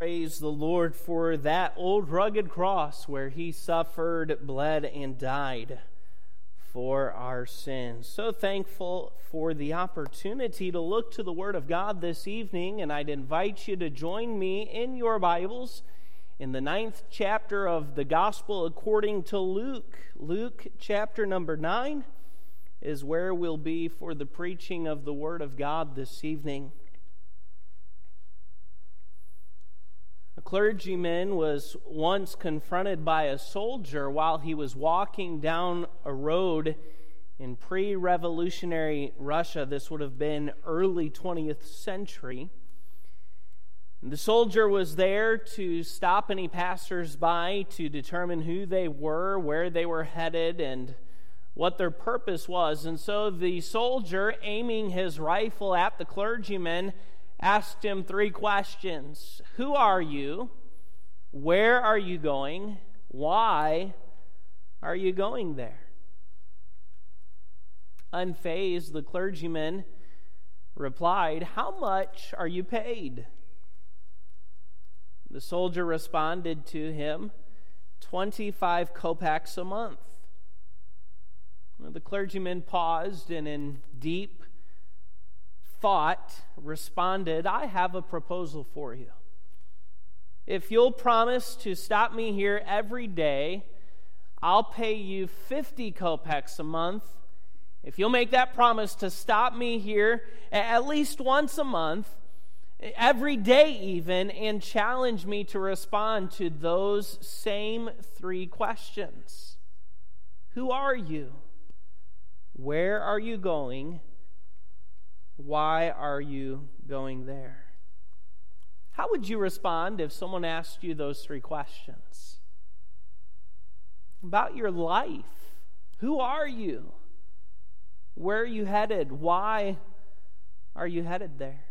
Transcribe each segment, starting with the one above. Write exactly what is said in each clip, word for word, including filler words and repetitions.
Praise the Lord for that old rugged cross where he suffered, bled, and died for our sins. So thankful for the opportunity to look to the Word of God this evening, and I'd invite you to join me in your Bibles in the ninth chapter of the Gospel according to Luke. Luke chapter number nine is where we'll be for the preaching of the Word of God this evening. A clergyman was once confronted by a soldier while he was walking down a road in pre-revolutionary Russia. This would have been early twentieth century. And the soldier was there to stop any passers-by to determine who they were, where they were headed, and what their purpose was. And so the soldier, aiming his rifle at the clergyman, asked him three questions. Who are you? Where are you going? Why are you going there? Unfazed, the clergyman replied, How much are you paid? The soldier responded to him, twenty-five kopecks a month. The clergyman paused and in deep thought responded, I have a proposal for you. If you'll promise to stop me here every day, I'll pay you fifty kopecks a month. If you'll make that promise to stop me here at least once a month, every day even, and challenge me to respond to those same three questions. Who are you? Where are you going? Why are you going there? How would you respond if someone asked you those three questions? About your life. Who are you? Where are you headed? Why are you headed there?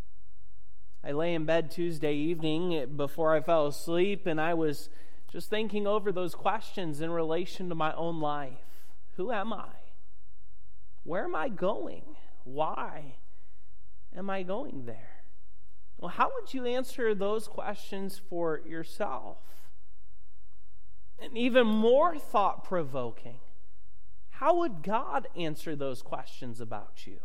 I lay in bed Tuesday evening before I fell asleep, and I was just thinking over those questions in relation to my own life. Who am I? Where am I going? Why am I going there? Well, how would you answer those questions for yourself? And even more thought-provoking, how would God answer those questions about you?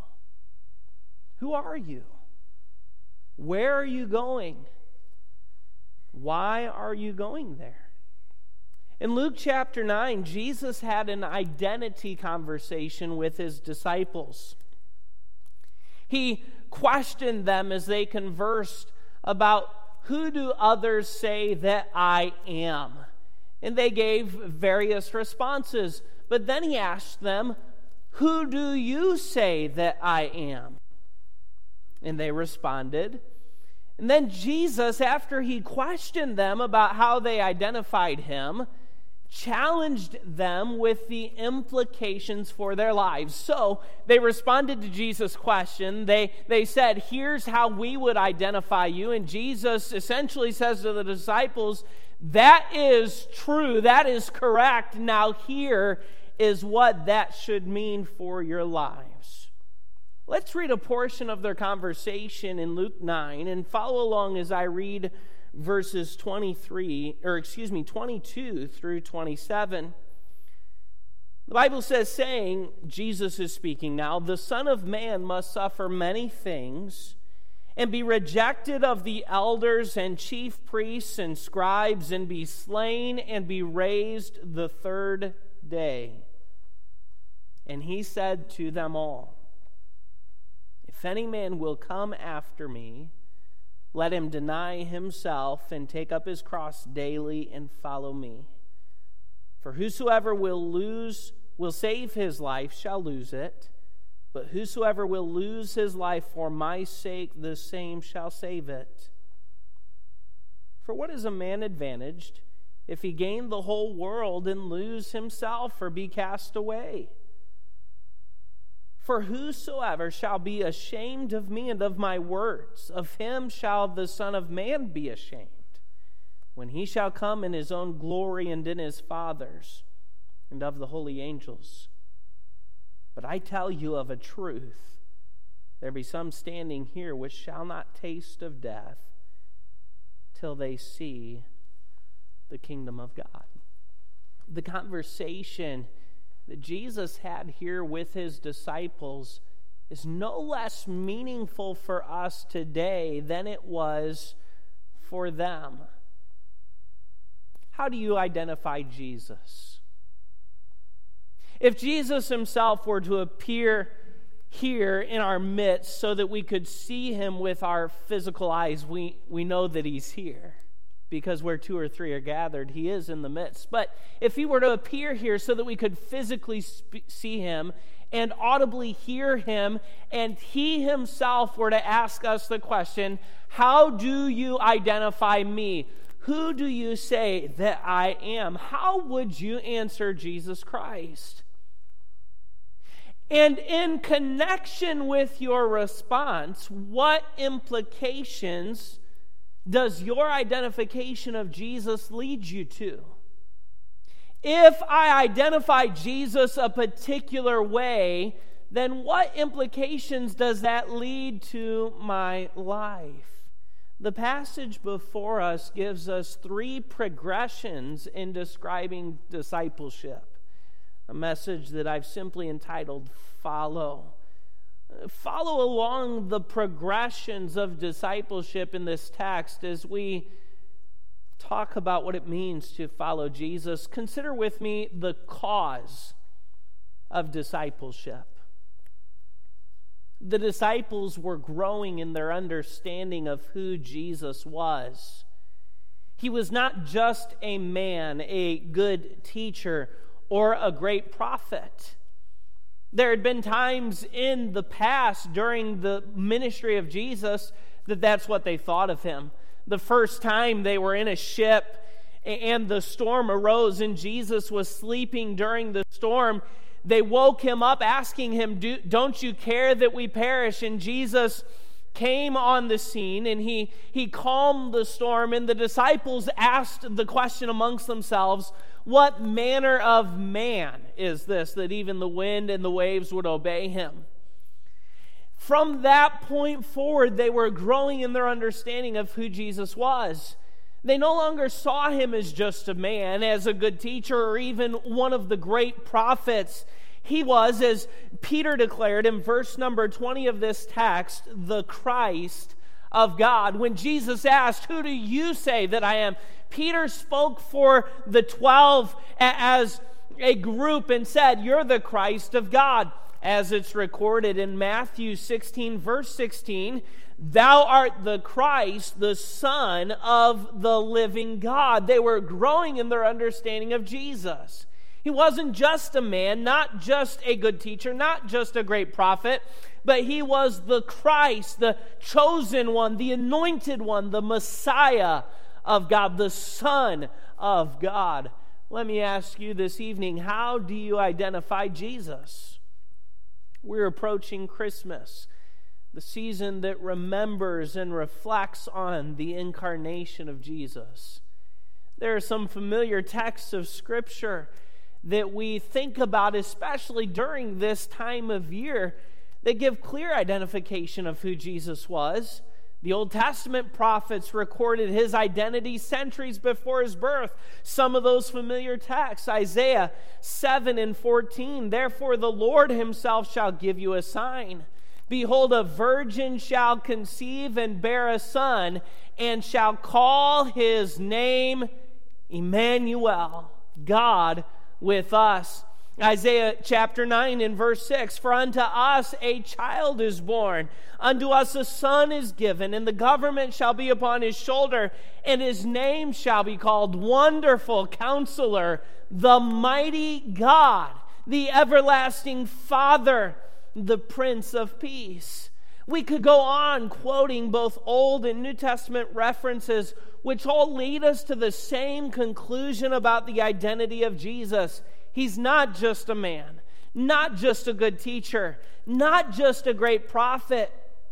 Who are you? Where are you going? Why are you going there? In Luke chapter nine, Jesus had an identity conversation with his disciples. He questioned them as they conversed about, who do others say that I am? And they gave various responses. But then he asked them, who do you say that I am? And they responded. And then Jesus, after he questioned them about how they identified him, challenged them with the implications for their lives. So they responded to Jesus' question. They, they said, here's how we would identify you. And Jesus essentially says to the disciples, that is true, that is correct. Now here is what that should mean for your lives. Let's read a portion of their conversation in Luke nine and follow along as I read verses twenty-three, or excuse me, twenty-two through twenty-seven. The Bible says, saying, Jesus is speaking now, the Son of Man must suffer many things and be rejected of the elders and chief priests and scribes and be slain and be raised the third day. And he said to them all, if any man will come after me, let him deny himself and take up his cross daily and follow me. For whosoever will lose, will save his life shall lose it, but whosoever will lose his life for my sake, the same shall save it. For what is a man advantaged if he gain the whole world and lose himself or be cast away? For whosoever shall be ashamed of me and of my words, of him shall the Son of Man be ashamed, when he shall come in his own glory and in his Father's, and of the holy angels. But I tell you of a truth, there be some standing here which shall not taste of death till they see the kingdom of God. The conversation that Jesus had here with his disciples is no less meaningful for us today than it was for them. How do you identify Jesus? If Jesus himself were to appear here in our midst so that we could see him with our physical eyes, we, we know that he's here. Because where two or three are gathered, he is in the midst. But if he were to appear here so that we could physically sp- see him and audibly hear him, and he himself were to ask us the question, how do you identify me? Who do you say that I am? How would you answer Jesus Christ? And in connection with your response, what implications does your identification of Jesus lead you to? If I identify Jesus a particular way, then what implications does that lead to my life? The passage before us gives us three progressions in describing discipleship, a message that I've simply entitled Follow. Follow along the progressions of discipleship in this text as we talk about what it means to follow Jesus. Consider with me the cause of discipleship. The disciples were growing in their understanding of who Jesus was. He was not just a man, a good teacher, or a great prophet. There had been times in the past during the ministry of Jesus that that's what they thought of him. The first time they were in a ship and the storm arose and Jesus was sleeping during the storm, they woke him up asking him, Do, don't you care that we perish? And Jesus came on the scene and he, he calmed the storm, and the disciples asked the question amongst themselves, what manner of man is this that even the wind and the waves would obey him? From that point forward, they were growing in their understanding of who Jesus was. They no longer saw him as just a man, as a good teacher, or even one of the great prophets. He was, as Peter declared in verse number twenty of this text, the Christ of God. When Jesus asked, who do you say that I am? Peter spoke for the twelve as a group and said, you're the Christ of God. As it's recorded in Matthew sixteen, verse sixteen, thou art the Christ, the Son of the living God. They were growing in their understanding of Jesus. He wasn't just a man, not just a good teacher, not just a great prophet, but he was the Christ, the chosen one, the anointed one, the Messiah of God, the Son of God. Let me ask you this evening, how do you identify Jesus? We're approaching Christmas, the season that remembers and reflects on the incarnation of Jesus. There are some familiar texts of Scripture that we think about, especially during this time of year, that give clear identification of who Jesus was. The Old Testament prophets recorded his identity centuries before his birth. Some of those familiar texts, Isaiah seven and fourteen, therefore the Lord himself shall give you a sign. Behold, a virgin shall conceive and bear a son, and shall call his name Emmanuel, God with us. Isaiah chapter nine and verse six, for unto us a child is born, unto us a son is given, and the government shall be upon his shoulder, and his name shall be called Wonderful Counselor, the Mighty God, the Everlasting Father, the Prince of Peace. We could go on quoting both Old and New Testament references, which all lead us to the same conclusion about the identity of Jesus. He's not just a man, not just a good teacher, not just a great prophet.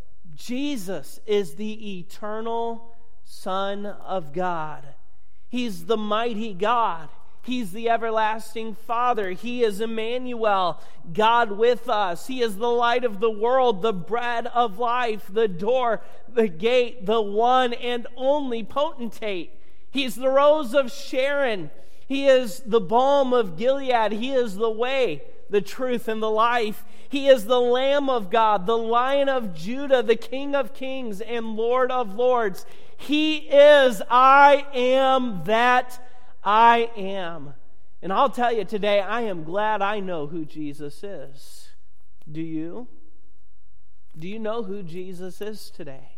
Jesus is the eternal Son of God. He's the mighty God. He's the everlasting Father. He is Emmanuel, God with us. He is the light of the world, the bread of life, the door, the gate, the one and only potentate. He's the rose of Sharon. He is the balm of Gilead. He is the way, the truth, and the life. He is the Lamb of God, the Lion of Judah, the King of kings and Lord of lords. He is I am that I am. And I'll tell you today, I am glad I know who Jesus is. Do you? Do you know who Jesus is today?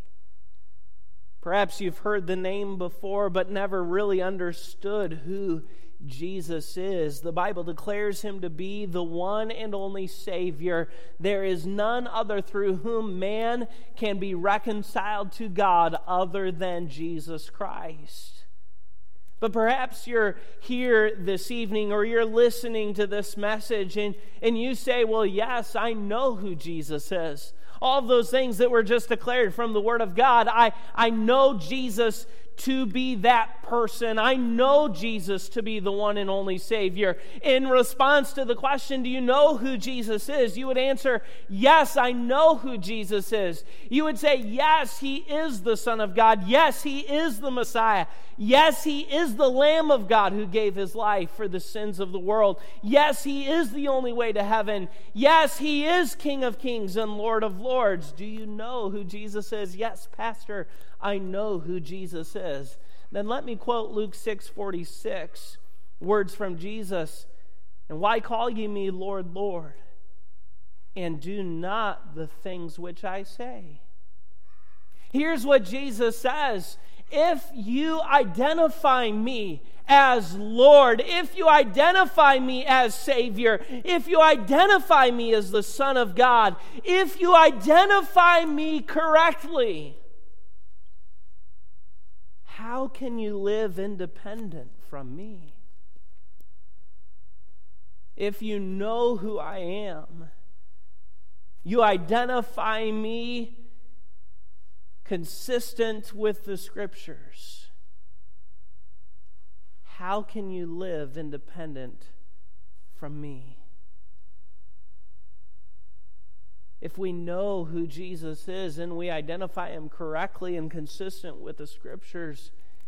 Perhaps you've heard the name before, but never really understood who Jesus is. The Bible declares him to be the one and only Savior. There is none other through whom man can be reconciled to God other than Jesus Christ. But perhaps you're here this evening or you're listening to this message and, and you say, well, yes, I know who Jesus is. All of those things that were just declared from the Word of God, I, I know Jesus to be that person. I know Jesus to be the one and only Savior. In response to the question, do you know who Jesus is? You would answer, yes, I know who Jesus is. You would say, yes, he is the Son of God. Yes, he is the Messiah. Yes, he is the Lamb of God who gave his life for the sins of the world. Yes, he is the only way to heaven. Yes, he is King of kings and Lord of lords. Do you know who Jesus is? Yes, Pastor, I know who Jesus is. Then let me quote Luke six forty-six, words from Jesus. And why call ye me Lord, Lord, and do not the things which I say? Here's what Jesus says. If you identify me as Lord, if you identify me as Savior, if you identify me as the Son of God, if you identify me correctly, how can you live independent from me? If you know who I am, you identify me consistent with the Scriptures, how can you live independent from me? If we know who Jesus is and we identify him correctly and consistent with the Scriptures,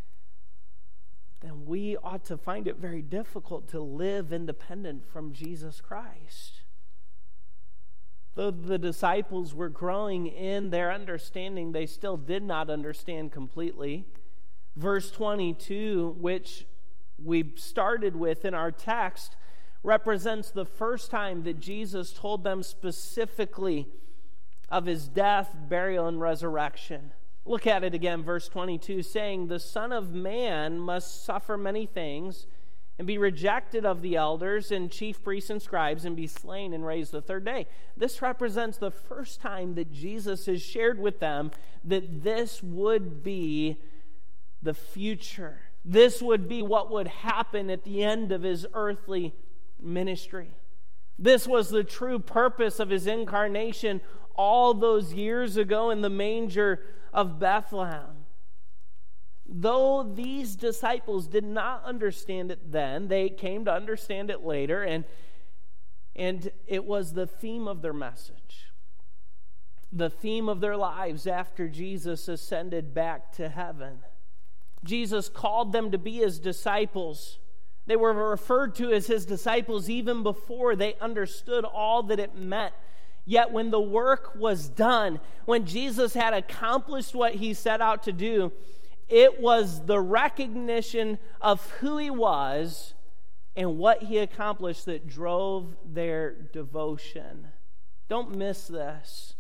then we ought to find it very difficult to live independent from Jesus Christ. Though the disciples were growing in their understanding, they still did not understand completely. Verse twenty-two, which we started with in our text, represents the first time that Jesus told them specifically of his death, burial, and resurrection. Look at it again, verse twenty-two, saying, the Son of Man must suffer many things and be rejected of the elders and chief priests and scribes, and be slain and raised the third day. This represents the first time that Jesus has shared with them that this would be the future. This would be what would happen at the end of his earthly ministry. This was the true purpose of his incarnation all those years ago in the manger of Bethlehem. Though these disciples did not understand it then, they came to understand it later, and, and it was the theme of their message, the theme of their lives after Jesus ascended back to heaven. Jesus called them to be his disciples. They were referred to as his disciples even before they understood all that it meant. Yet when the work was done, when Jesus had accomplished what he set out to do, it was the recognition of who he was and what he accomplished that drove their devotion. Don't miss this.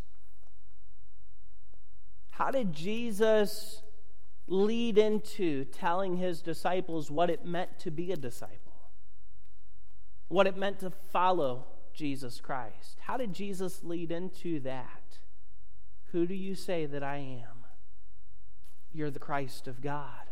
How did Jesus lead into telling his disciples what it meant to be a disciple? What it meant to follow Jesus Christ? How did Jesus lead into that? Who do you say that I am? You're the Christ of God.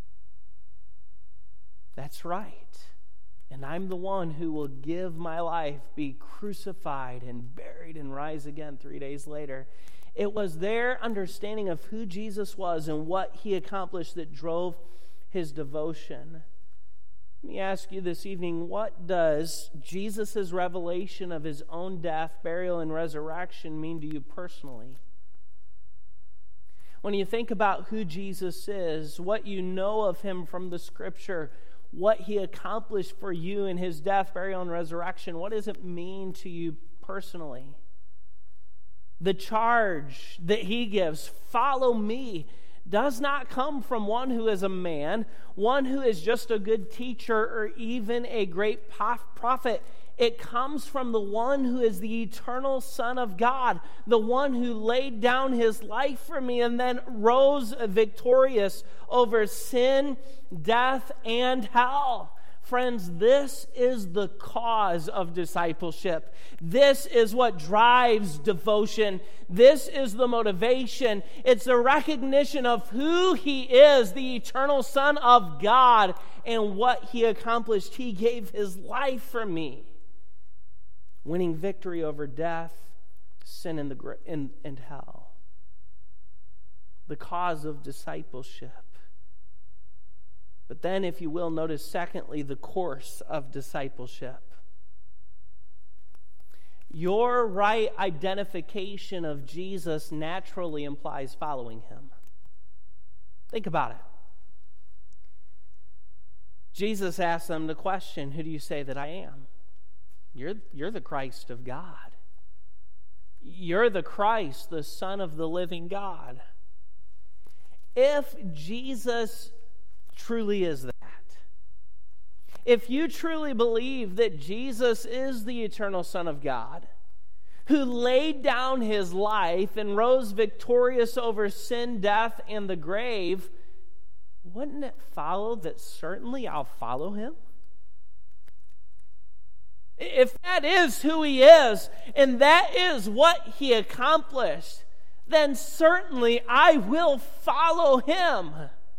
That's right. And I'm the one who will give my life, be crucified and buried and rise again three days later. It was their understanding of who Jesus was and what he accomplished that drove his devotion. Let me ask you this evening, what does Jesus' revelation of his own death, burial, and resurrection mean to you personally? When you think about who Jesus is, what you know of him from the Scripture, what he accomplished for you in his death, burial, and resurrection, what does it mean to you personally? The charge that he gives, follow me, does not come from one who is a man, one who is just a good teacher or even a great prophet. It comes from the one who is the eternal Son of God, the one who laid down his life for me and then rose victorious over sin, death, and hell. Friends, this is the cause of discipleship. This is what drives devotion. This is the motivation. It's the recognition of who he is, the eternal Son of God, and what he accomplished. He gave his life for me, winning victory over death, sin, and, the, and, and hell. The cause of discipleship. But then, if you will, notice secondly, the course of discipleship. Your right identification of Jesus naturally implies following him. Think about it. Jesus asked them the question, who do you say that I am? You're, you're the Christ of God. You're the Christ, the Son of the living God. If Jesus truly is that, if you truly believe that Jesus is the eternal Son of God, who laid down his life and rose victorious over sin, death, and the grave, wouldn't it follow that certainly I'll follow him? If that is who he is, and that is what he accomplished, then certainly I will follow him.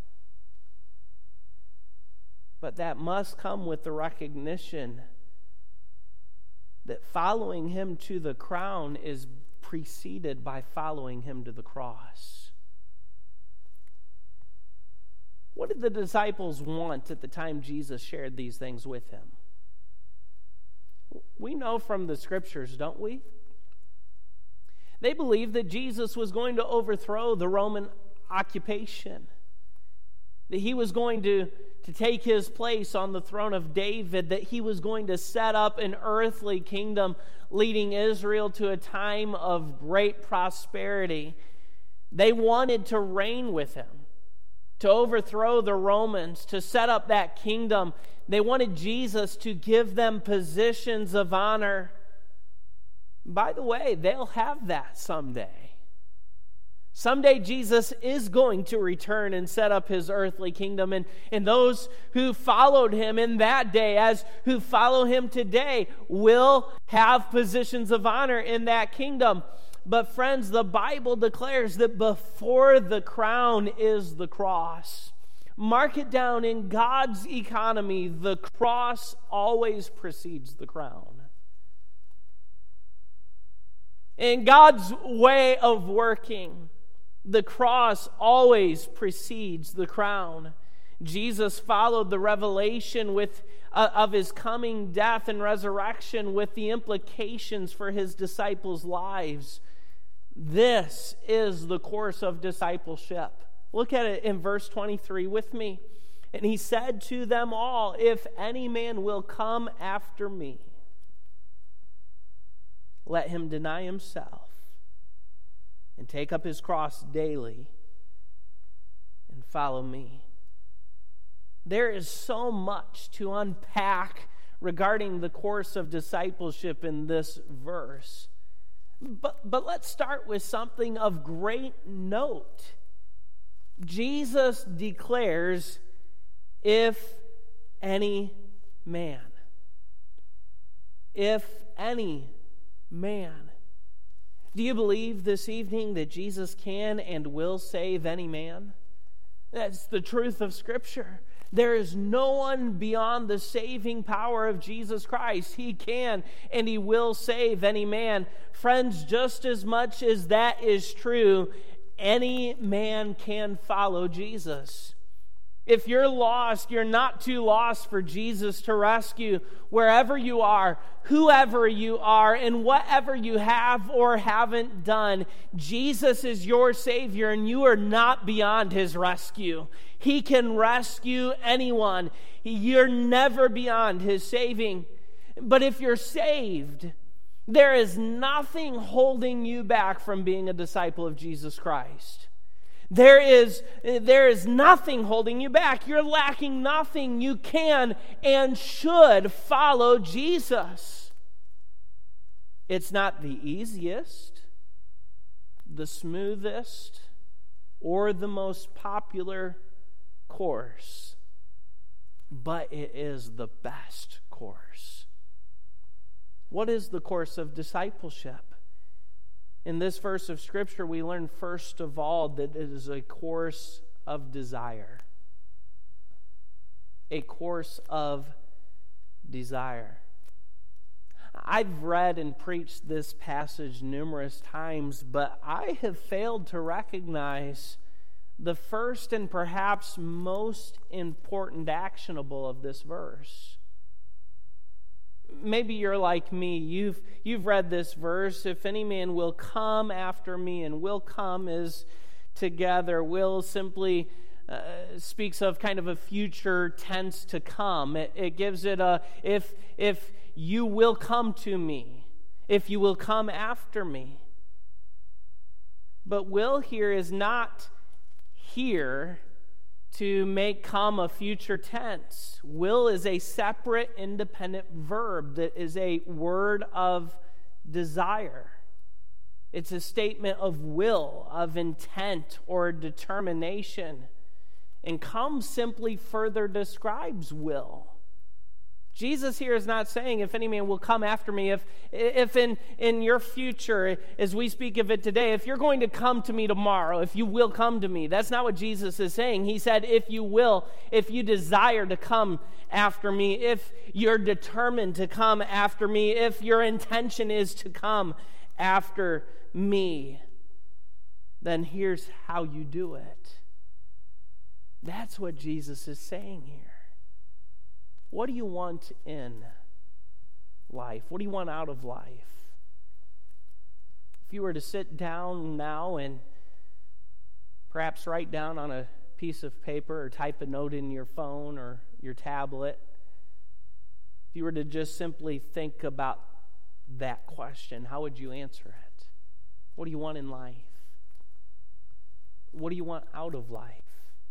But that must come with the recognition that following him to the crown is preceded by following him to the cross. What did the disciples want at the time Jesus shared these things with him? We know from the Scriptures, don't we? They believed that Jesus was going to overthrow the Roman occupation, that he was going to, to take his place on the throne of David, that he was going to set up an earthly kingdom leading Israel to a time of great prosperity. They wanted to reign with him, to overthrow the Romans, to set up that kingdom. They wanted Jesus to give them positions of honor. By the way, they'll have that someday. Someday Jesus is going to return and set up his earthly kingdom. And, and those who followed him in that day, as who follow him today, will have positions of honor in that kingdom. But friends, the Bible declares that before the crown is the cross. Mark it down, in God's economy, the cross always precedes the crown. In God's way of working, the cross always precedes the crown. Jesus followed the revelation with uh, of his coming death and resurrection with the implications for his disciples' lives. This is the course of discipleship. Look at it in verse twenty-three with me. And he said to them all, if any man will come after me, let him deny himself and take up his cross daily and follow me. There is so much to unpack regarding the course of discipleship in this verse. But, but let's start with something of great note. Jesus declares, if any man. If any man. Do you believe this evening that Jesus can and will save any man? That's the truth of Scripture. There is no one beyond the saving power of Jesus Christ. He can and he will save any man. Friends, just as much as that is true, any man can follow Jesus. If you're lost, you're not too lost for Jesus to rescue. Wherever you are, whoever you are, and whatever you have or haven't done, Jesus is your Savior, and you are not beyond His rescue. He can rescue anyone. You're never beyond His saving. But if you're saved, there is nothing holding you back from being a disciple of Jesus Christ. There is, there is nothing holding you back. You're lacking nothing. You can and should follow Jesus. It's not the easiest, the smoothest, or the most popular course, but it is the best course. What is the course of discipleship? In this verse of Scripture, we learn first of all that it is a course of desire. A course of desire. I've read and preached this passage numerous times, but I have failed to recognize the first and perhaps most important actionable of this verse. Maybe you're like me. You've you've read this verse. If any man will come after me, and will come is together. Will simply uh, speaks of kind of a future tense to come. It, it gives it a if if you will come to me, if you will come after me. But will here is not here to make come a future tense. Will is a separate, independent verb that is a word of desire. It's a statement of will, of intent, or determination. And come simply further describes will. Jesus here is not saying, if any man will come after me, if if in, in your future, as we speak of it today, if you're going to come to me tomorrow, if you will come to me, that's not what Jesus is saying. He said, if you will, if you desire to come after me, if you're determined to come after me, if your intention is to come after me, then here's how you do it. That's what Jesus is saying here. What do you want in life? What do you want out of life? If you were to sit down now and perhaps write down on a piece of paper or type a note in your phone or your tablet, if you were to just simply think about that question, how would you answer it? What do you want in life? What do you want out of life?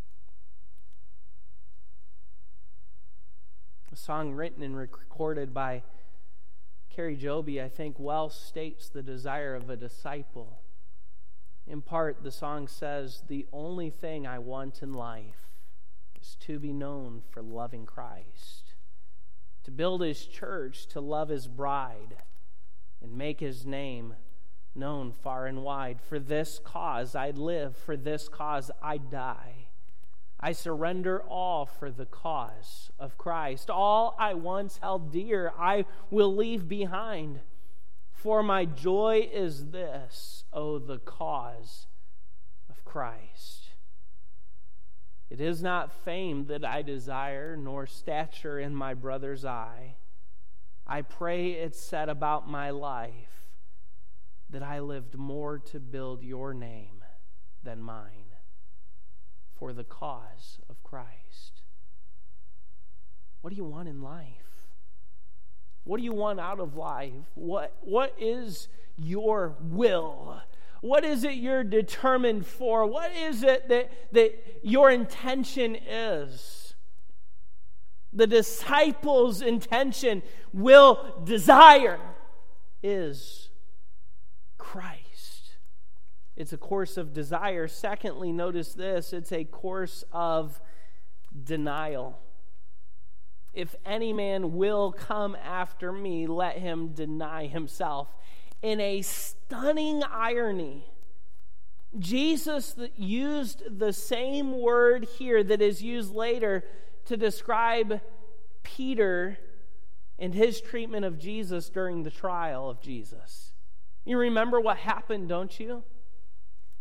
A song written and recorded by Carrie Joby, I think, well states the desire of a disciple. In part, the song says, "The only thing I want in life is to be known for loving Christ, to build His church, to love His bride, and make His name known far and wide. For this cause I live, for this cause I die. I surrender all for the cause of Christ. All I once held dear, I will leave behind. For my joy is this, oh, the cause of Christ. It is not fame that I desire, nor stature in my brother's eye. I pray it's said about my life that I lived more to build your name than mine, for the cause of Christ." What do you want in life? What do you want out of life? What, what is your will? What is it you're determined for? What is it that, that your intention is? The disciples' intention, will, desire is Christ. It's a course of desire. Secondly, notice this, it's a course of denial. If any man will come after me, let him deny himself. In a stunning irony, Jesus used the same word here that is used later to describe Peter and his treatment of Jesus during the trial of Jesus. You remember what happened, don't you?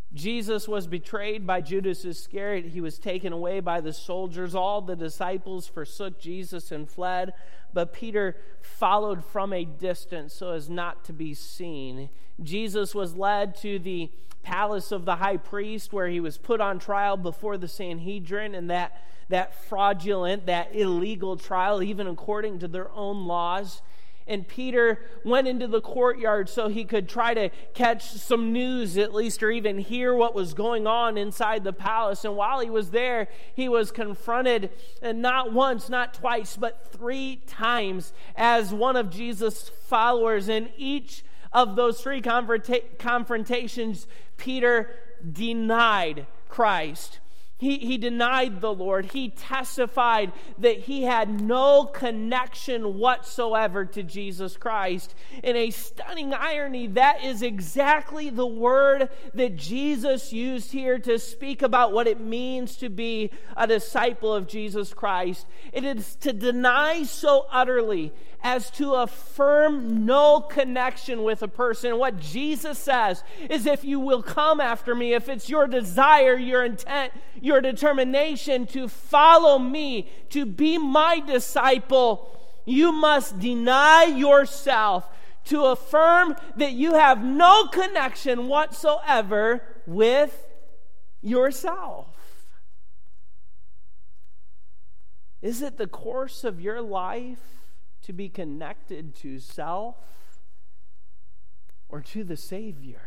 Jesus was betrayed by Judas Iscariot. He was taken away by the soldiers. All the disciples forsook Jesus and fled, but Peter followed from a distance so as not to be seen. Jesus was led to the palace of the high priest, where he was put on trial before the Sanhedrin, and that, that fraudulent, that illegal trial, even according to their own laws. And Peter went into the courtyard so he could try to catch some news at least, or even hear what was going on inside the palace. And while he was there, he was confronted, and not once, not twice, but three times as one of Jesus' followers. In each of those three confronta- confrontations, Peter denied Christ. He, he denied the Lord. He testified that he had no connection whatsoever to Jesus Christ. In a stunning irony, that is exactly the word that Jesus used here to speak about what it means to be a disciple of Jesus Christ. It is to deny so utterly as to affirm no connection with a person. What Jesus says is, if you will come after me, if it's your desire, your intent, your determination to follow me, to be my disciple, you must deny yourself, to affirm that you have no connection whatsoever with yourself. Is it the course of your life to be connected to self or to the Savior?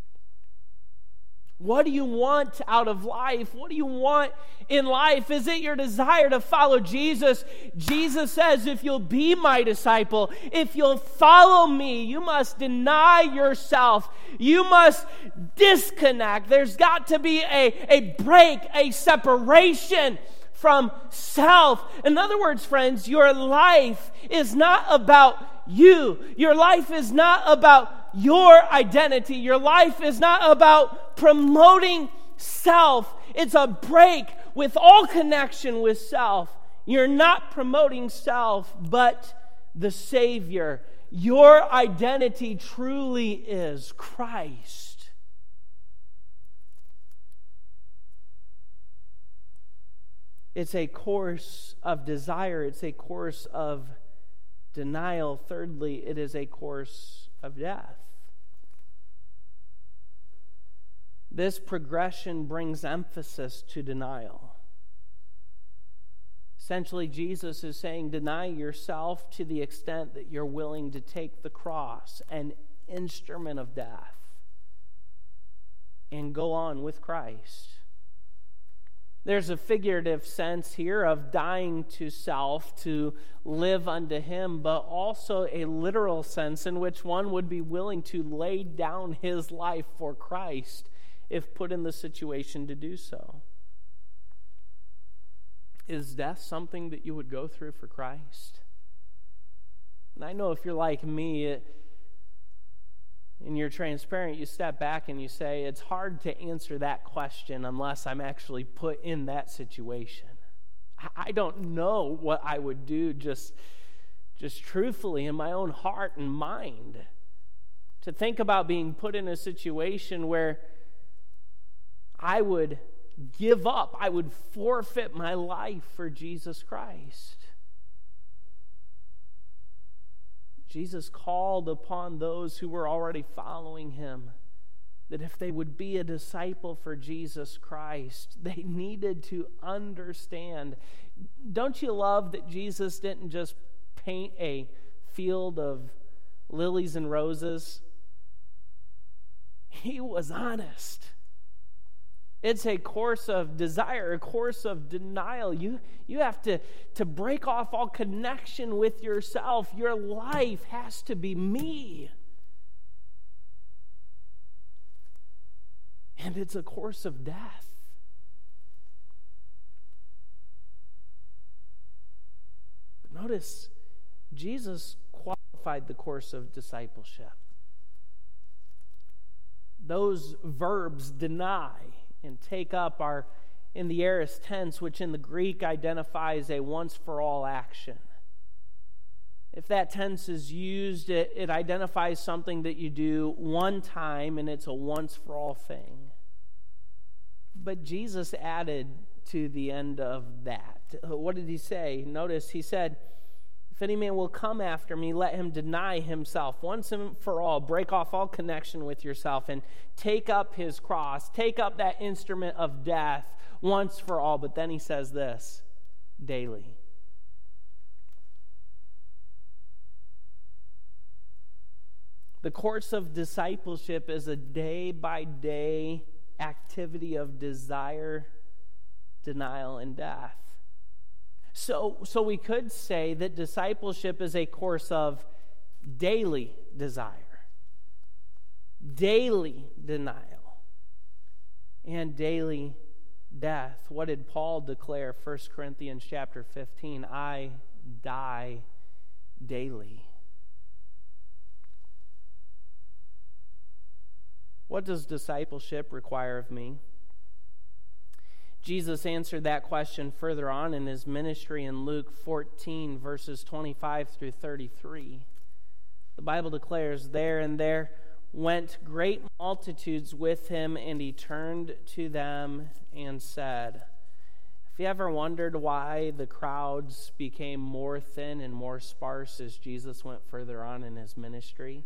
What do you want out of life? What do you want in life? Is it your desire to follow Jesus? Jesus says, if you'll be my disciple, if you'll follow me, you must deny yourself. You must disconnect. There's got to be a, a break, a separation from self. In other words, friends, your life is not about you. Your life is not about your identity. Your life is not about promoting self. It's a break with all connection with self. You're not promoting self, but the Savior. Your identity truly is Christ. It's a course of desire. It's a course of denial. Thirdly, it is a course of death. This progression brings emphasis to denial. Essentially, Jesus is saying, deny yourself to the extent that you're willing to take the cross, an instrument of death, and go on with Christ. There's a figurative sense here of dying to self to live unto Him, but also a literal sense in which one would be willing to lay down his life for Christ if put in the situation to do so. Is death something that you would go through for Christ? And I know if you're like me, it, and you're transparent, you step back and you say, it's hard to answer that question unless I'm actually put in that situation. I don't know what I would do just, just truthfully in my own heart and mind. To think about being put in a situation where I would give up, I would forfeit my life for Jesus Christ. Jesus called upon those who were already following Him that if they would be a disciple for Jesus Christ, they needed to understand. Don't you love that Jesus didn't just paint a field of lilies and roses? He was honest. It's a course of desire, a course of denial. You, you have to, to break off all connection with yourself. Your life has to be me. And it's a course of death. But notice, Jesus qualified the course of discipleship. Those verbs, deny and take up, are in the aorist tense, which in the Greek identifies a once-for-all action. If that tense is used, it, it identifies something that you do one time, and it's a once-for-all thing. But Jesus added to the end of that. What did he say? Notice he said, if any man will come after me, let him deny himself once and for all. Break off all connection with yourself and take up his cross. Take up that instrument of death once for all. But then he says this, daily. The course of discipleship is a day-by-day activity of desire, denial, and death. So, so we could say that discipleship is a course of daily desire, daily denial, and daily death. What did Paul declare? First Corinthians chapter fifteen, I die daily. What does discipleship require of me? Jesus answered that question further on in his ministry in Luke fourteen, verses twenty-five through thirty-three. The Bible declares, there and there went great multitudes with him, and he turned to them and said, have you ever wondered why the crowds became more thin and more sparse as Jesus went further on in his ministry?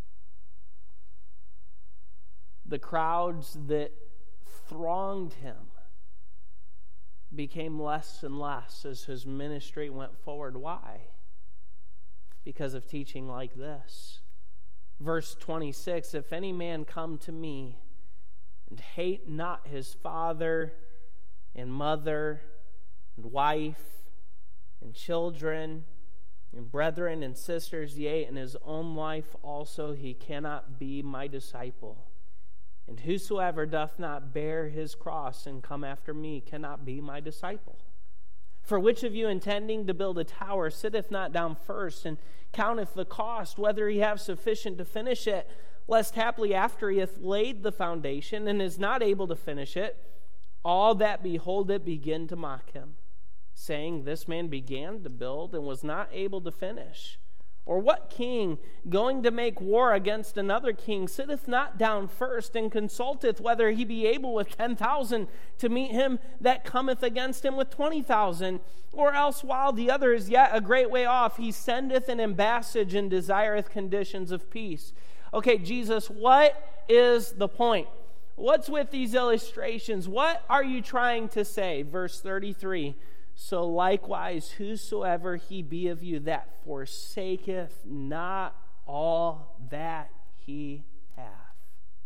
The crowds that thronged him became less and less as his ministry went forward. Why? Because of teaching like this. Verse twenty-six, if any man come to me and hate not his father and mother and wife and children and brethren and sisters, yea, and his own life also, he cannot be my disciple. And whosoever doth not bear his cross and come after me cannot be my disciple. For which of you intending to build a tower sitteth not down first and counteth the cost, whether he have sufficient to finish it, lest haply after he hath laid the foundation and is not able to finish it, all that behold it begin to mock him, saying, this man began to build and was not able to finish. Or what king, going to make war against another king, sitteth not down first and consulteth whether he be able with ten thousand to meet him that cometh against him with twenty thousand? Or else while the other is yet a great way off, he sendeth an ambassage and desireth conditions of peace. Okay, Jesus, what is the point? What's with these illustrations? What are you trying to say? Verse thirty-three. So likewise, whosoever he be of you that forsaketh not all that he hath,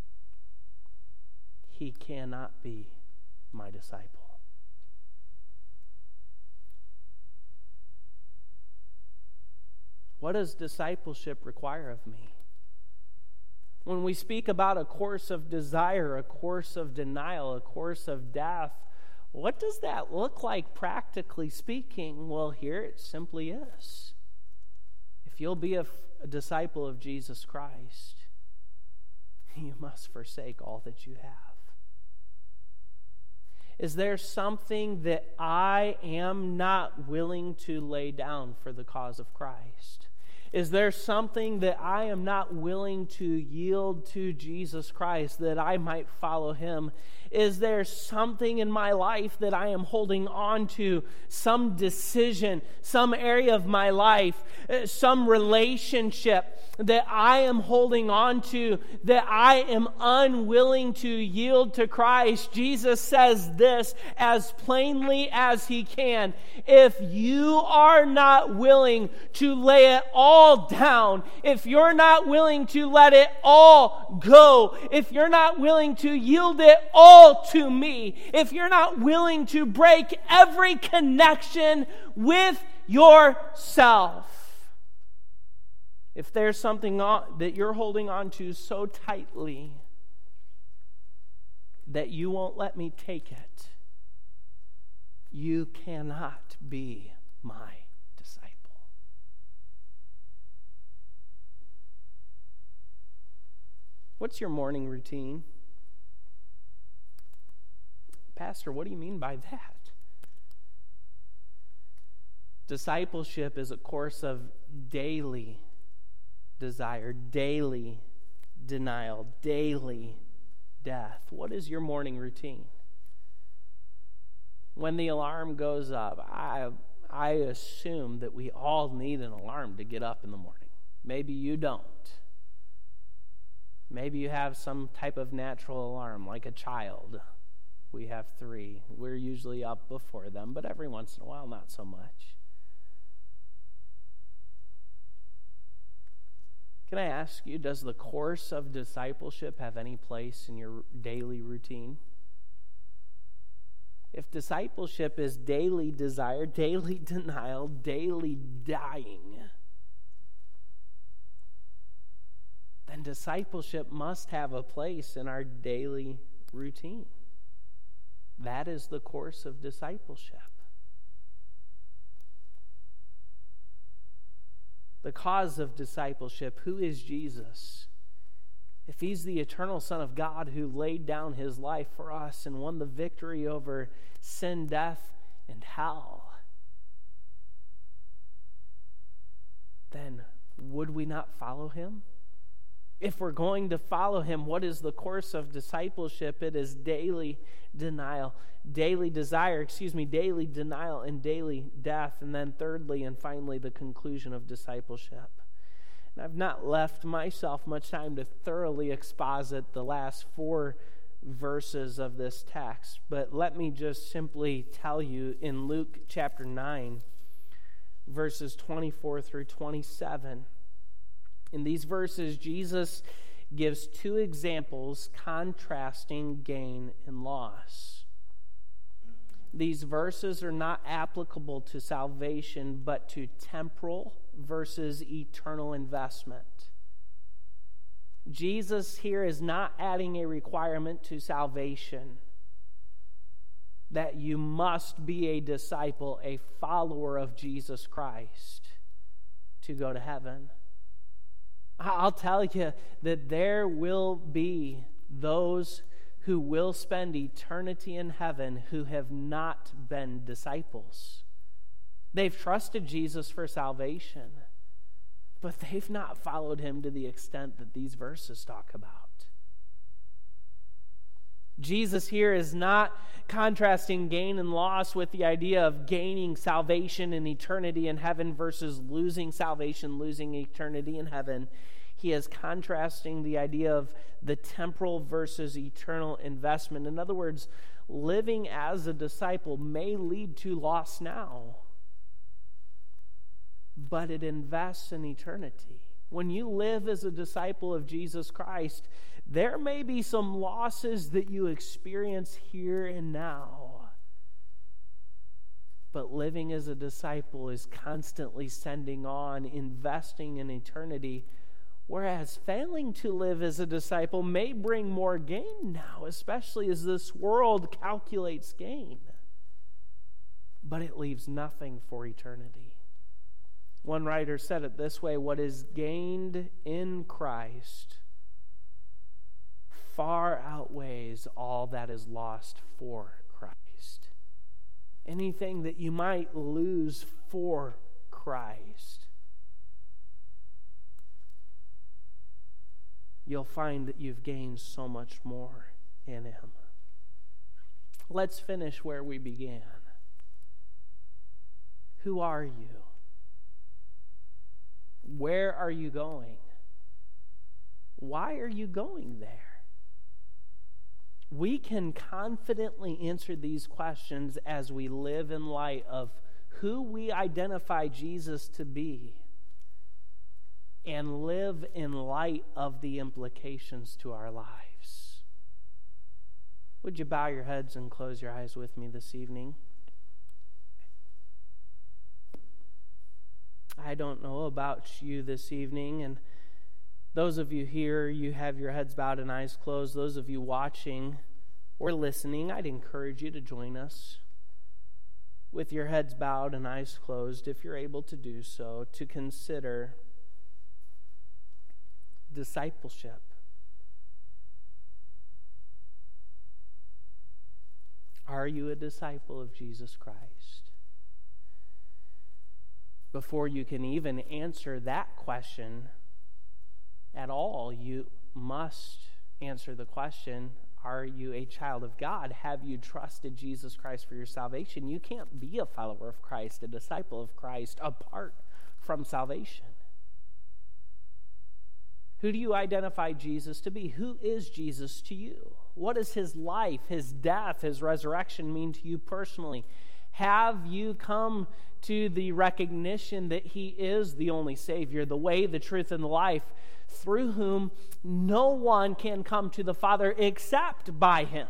he cannot be my disciple. What does discipleship require of me? When we speak about a course of desire, a course of denial, a course of death, what does that look like practically speaking? Well, here it simply is. If you'll be a, a disciple of Jesus Christ, you must forsake all that you have. Is there something that I am not willing to lay down for the cause of Christ? Is there something that I am not willing to yield to Jesus Christ that I might follow him? Is there something in my life that I am holding on to, some decision, some area of my life, some relationship that I am holding on to that I am unwilling to yield to Christ? Jesus says this as plainly as he can. If you are not willing to lay it all down, if you're not willing to let it all go, if you're not willing to yield it all to me, if you're not willing to break every connection with yourself, if there's something that you're holding on to so tightly that you won't let me take it, you cannot be my disciple. What's your morning routine? Pastor, what do you mean by that? Discipleship is a course of daily desire, daily denial, daily death. What is your morning routine? when the alarm goes up, I I assume that we all need an alarm to get up in the morning. Maybe you don't. Maybe you have some type of natural alarm, like a child. We have three. We're usually up before them, but every once in a while, not so much. Can I ask you, does the course of discipleship have any place in your daily routine? If discipleship is daily desire, daily denial, daily dying, then discipleship must have a place in our daily routine. That is the course of discipleship. The cause of discipleship, who is Jesus? If he's the eternal Son of God who laid down his life for us and won the victory over sin, death, and hell, then would we not follow him? If we're going to follow him, what is the course of discipleship? It is daily denial, daily desire, excuse me, daily denial and daily death. And then thirdly and finally, the conclusion of discipleship. And I've not left myself much time to thoroughly exposit the last four verses of this text, but let me just simply tell you in Luke chapter nine, verses twenty-four through twenty-seven. In these verses, Jesus gives two examples contrasting gain and loss. These verses are not applicable to salvation, but to temporal versus eternal investment. Jesus here is not adding a requirement to salvation that you must be a disciple, a follower of Jesus Christ to go to heaven. I'll tell you that there will be those who will spend eternity in heaven who have not been disciples. They've trusted Jesus for salvation, but they've not followed him to the extent that these verses talk about. Jesus here is not contrasting gain and loss with the idea of gaining salvation and eternity in heaven versus losing salvation, losing eternity in heaven. He is contrasting the idea of the temporal versus eternal investment. In other words, living as a disciple may lead to loss now, but it invests in eternity. When you live as a disciple of Jesus Christ, there may be some losses that you experience here and now. But living as a disciple is constantly sending on, investing in eternity. Whereas failing to live as a disciple may bring more gain now, especially as this world calculates gain. But it leaves nothing for eternity. One writer said it this way: what is gained in Christ far outweighs all that is lost for Christ. Anything that you might lose for Christ, you'll find that you've gained so much more in him. Let's finish where we began. Who are you? Where are you going? Why are you going there? We can confidently answer these questions as we live in light of who we identify Jesus to be and live in light of the implications to our lives. Would you bow your heads and close your eyes with me this evening? I don't know about you this evening, and those of you here, you have your heads bowed and eyes closed. Those of you watching or listening, I'd encourage you to join us with your heads bowed and eyes closed, if you're able to do so, to consider discipleship. Are you a disciple of Jesus Christ? Before you can even answer that question at all, you must answer the question, Are you a child of God? Have you trusted Jesus Christ for your salvation? You can't be a follower of Christ, a disciple of Christ, apart from salvation. Who do you identify Jesus to be? Who is Jesus to you? What does his life, his death, his resurrection mean to you personally? Have you come to the recognition that he is the only Savior, the way, the truth, and the life, through whom no one can come to the Father except by him?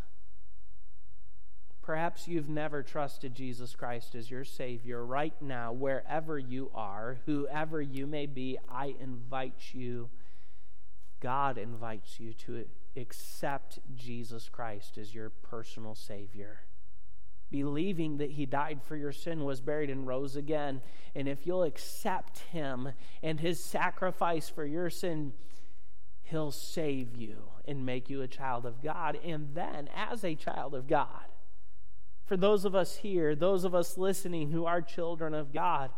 Perhaps you've never trusted Jesus Christ as your Savior. Right now, wherever you are, whoever you may be, I invite you, God invites you to accept Jesus Christ as your personal Savior. Believing that he died for your sin, was buried, and rose again. And if you'll accept him and his sacrifice for your sin, he'll save you and make you a child of God. And then, as a child of God, for those of us here, those of us listening who are children of God,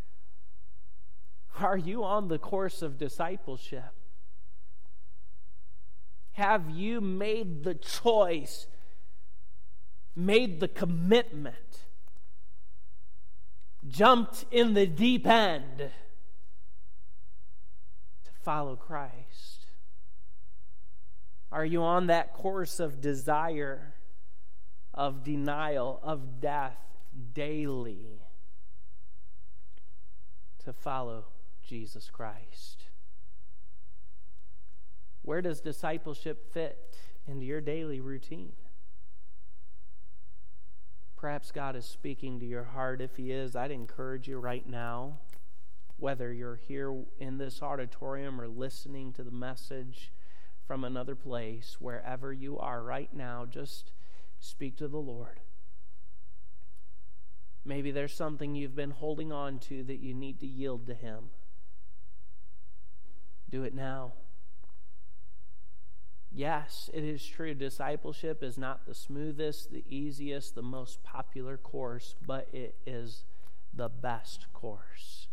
are you on the course of discipleship? Have you made the choice, made the commitment, jumped in the deep end to follow Christ? Are you on that course of desire, of denial, of death daily to follow Jesus Christ? Where does discipleship fit into your daily routine? Perhaps God is speaking to your heart. If he is, I'd encourage you right now, whether you're here in this auditorium or listening to the message from another place, wherever you are right now, just speak to the Lord. Maybe there's something you've been holding on to that you need to yield to him. Do it now. Yes, it is true. Discipleship is not the smoothest, the easiest, the most popular course, but it is the best course.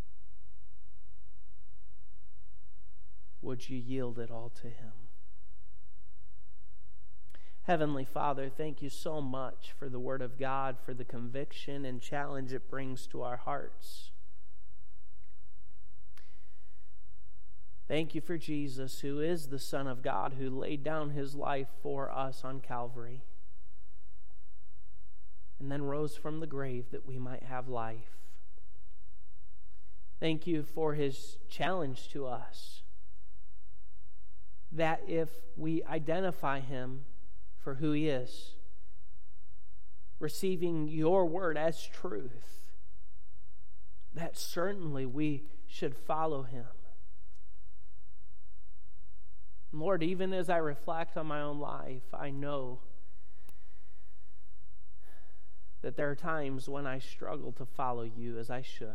Would you yield it all to him? Heavenly Father, thank you so much for the Word of God, for the conviction and challenge it brings to our hearts. Thank you for Jesus, who is the Son of God, who laid down his life for us on Calvary and then rose from the grave that we might have life. Thank you for his challenge to us, that if we identify him for who he is, receiving your word as truth, that certainly we should follow him. Lord, even as I reflect on my own life, I know that there are times when I struggle to follow you as I should.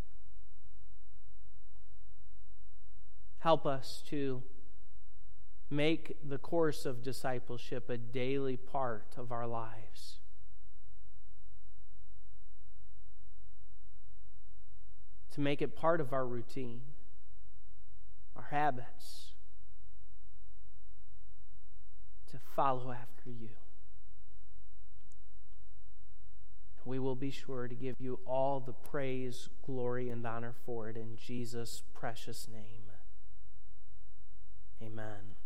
Help us to make the course of discipleship a daily part of our lives. To make it part of our routine, our habits, to follow after you. We will be sure to give you all the praise, glory, and honor for it in Jesus' precious name. Amen.